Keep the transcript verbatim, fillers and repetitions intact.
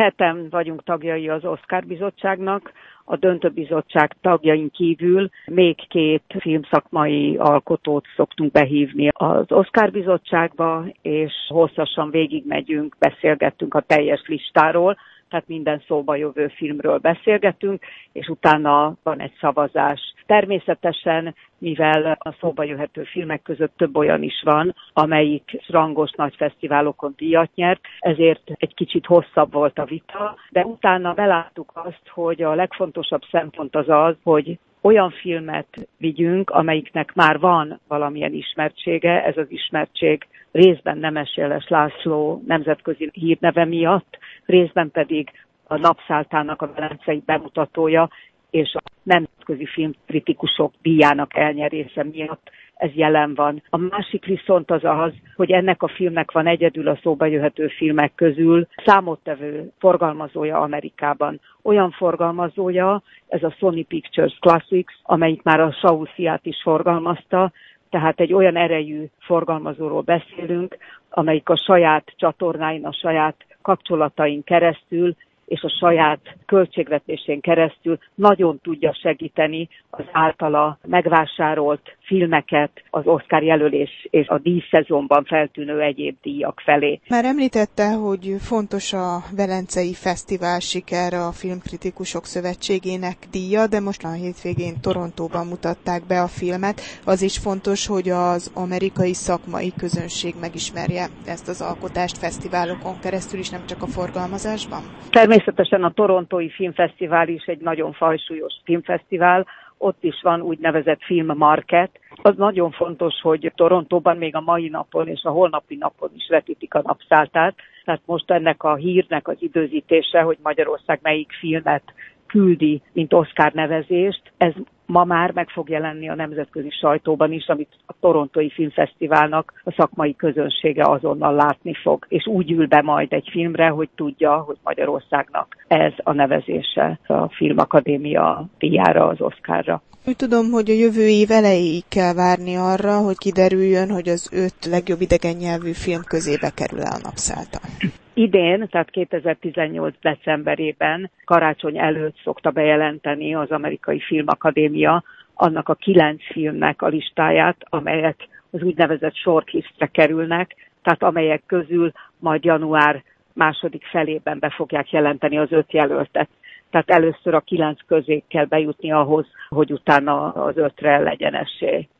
heten vagyunk tagjai az Oscar bizottságnak, a döntőbizottság tagjain kívül még két filmszakmai alkotót szoktunk behívni az Oscar bizottságba, és hosszasan végigmegyünk, beszélgettünk a teljes listáról, tehát minden szóba jövő filmről beszélgetünk, és utána van egy szavazás. Természetesen, mivel a szóba jöhető filmek között több olyan is van, amelyik rangos nagy fesztiválokon díjat nyert, ezért egy kicsit hosszabb volt a vita, de utána beláttuk azt, hogy a legfontosabb szempont az az, hogy olyan filmet vigyünk, amelyiknek már van valamilyen ismertsége, ez az ismertség részben Nemes Jeles László nemzetközi hírneve miatt, részben pedig a Napszáltának a velencei bemutatója és a nemzetközi filmkritikusok díjának elnyerése miatt ez jelen van. A másik viszont az az, hogy ennek a filmnek van egyedül a szóba jöhető filmek közül számottevő forgalmazója Amerikában. Olyan forgalmazója, ez a Sony Pictures Classics, amelyik már a Saul fiát is forgalmazta, tehát egy olyan erejű forgalmazóról beszélünk, amelyik a saját csatornáin, a saját kapcsolatain keresztül és a saját költségvetésén keresztül nagyon tudja segíteni az általa megvásárolt filmeket az Oscar jelölés és a díjszezonban feltűnő egyéb díjak felé. Már említette, hogy fontos a Velencei Fesztivál sikere a Filmkritikusok Szövetségének díja, de most a hétvégén Torontóban mutatták be a filmet. Az is fontos, hogy az amerikai szakmai közönség megismerje ezt az alkotást fesztiválokon keresztül is, nem csak a forgalmazásban. Természetesen a Torontói Filmfesztivál is egy nagyon fajsúlyos filmfesztivál, ott is van úgynevezett filmmarket. Az nagyon fontos, hogy Torontóban még a mai napon és a holnapi napon is vetítik a Napszáltát. Tehát most ennek a hírnek az időzítése, hogy Magyarország melyik filmet küldi, mint Oscar nevezést, ez ma már meg fog jelenni a nemzetközi sajtóban is, amit a Torontói Filmfesztiválnak a szakmai közönsége azonnal látni fog. És úgy ül be majd egy filmre, hogy tudja, hogy Magyarországnak ez a nevezése a Filmakadémia díjára, az Oscarra. Úgy tudom, hogy a jövő év elejéig kell várni arra, hogy kiderüljön, hogy az öt legjobb idegen nyelvű film közébe kerül el a Napszálta. Idén, tehát kétezer-tizennyolc decemberében, karácsony előtt szokta bejelenteni az Amerikai Filmakadémia annak a kilenc filmnek a listáját, amelyek az úgynevezett shortlistre kerülnek, tehát amelyek közül majd január második felében be fogják jelenteni az öt jelöltet. Tehát először a kilenc közé kell bejutni ahhoz, hogy utána az ötre legyen esély.